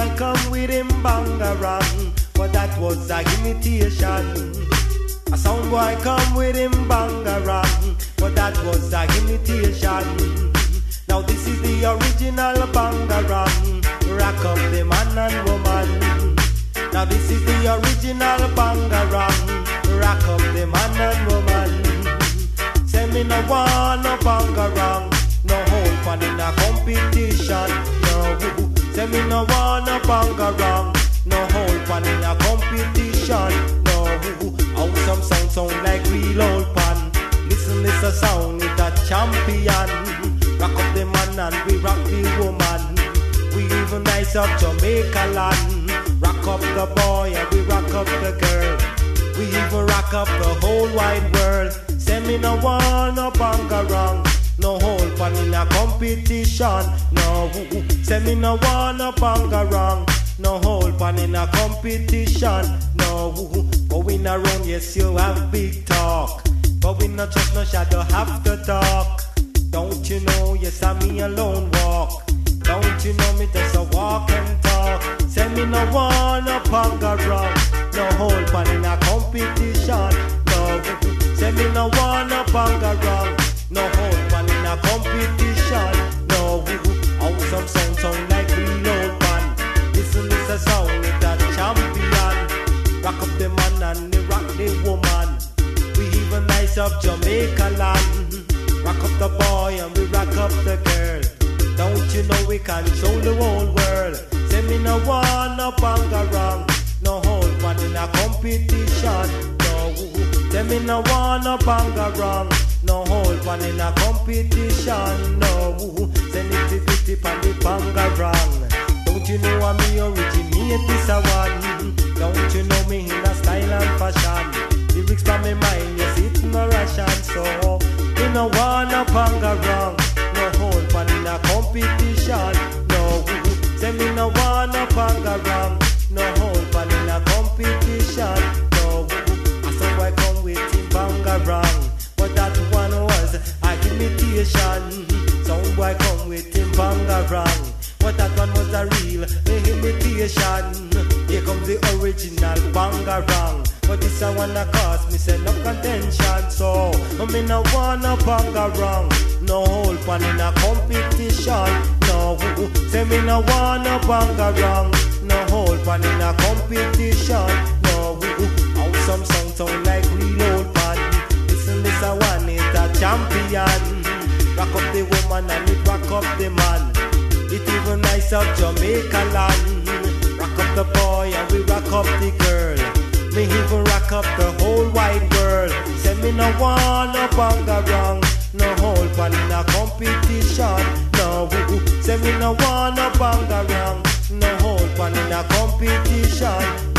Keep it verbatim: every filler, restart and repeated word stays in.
boy come with him bangarang, but that was a imitation. A sound boy come with him bangarang, but that was a imitation. Now this is the original bangarang, rock up the man and woman. Now this is the original bangarang, rock up the man and woman. Say me no want no bangarang, no hold pan in a competition. No, say me no want no bangarang, no hold pan in a competition. No, how some sound sound like real old pan. Listen, this a sound it a champion. Rock up the man and we rock the woman. We even nice up Jamaica land. Rock up the boy and we rock up the girl. We even rock up the whole wide world. Say me no want no bangarang, no hold pan in a competition. No, say me no want no bangarang, no hold pan in a competition. No, going around yes you have big talk, but we not just no shadow have to talk. Don't you know yes I me alone walk. Don't you know me just a walk and talk. Say me no want no bangarang, no hold pan in a competition. No, say me no want no bangarang, no hold pan in a competition. No, how some sound sound like real old man. Listen, this a sound it a champion. Rock up the man and they rock the woman. We even nice up Jamaica land. Rock up the boy and we rock up the girl. Don't you know we control the whole world? Say me no want no bangarang, no hold pan in a competition. No, say me no want no bangarang, no hold pan in a competition. No, say nitty gritty pan the bangarang. Don't you know I'm me originate this a one? Don't you know me in a style and fashion? Lyrics from my mind, yes it's no ration. So me no want no bangarang, no hold pan in a competition. No, say me no want no bangarang, no hold pan in a competition. No, I saw I come with him bangarang, but that one was a imitation. Some boy come with him bangarang, but that one was a real imitation. Here comes the original bangarang, but this a one that cause me say no contention. So me no want no bangarang, no hold pan in a competition. No, say me no want no bangarang, no hold pan in a competition. No, how some sound sound like real old pan. Listen, this a one is a champion. Rock up the woman and it rock up the man. It even nice up Jamaica land. Rock up the boy and we rock up the girl. Me even rock up the whole wide world. Say me no want no bangarang, no hold pan in a competition. No, say me no want no bangarang, no hold pan in a competition.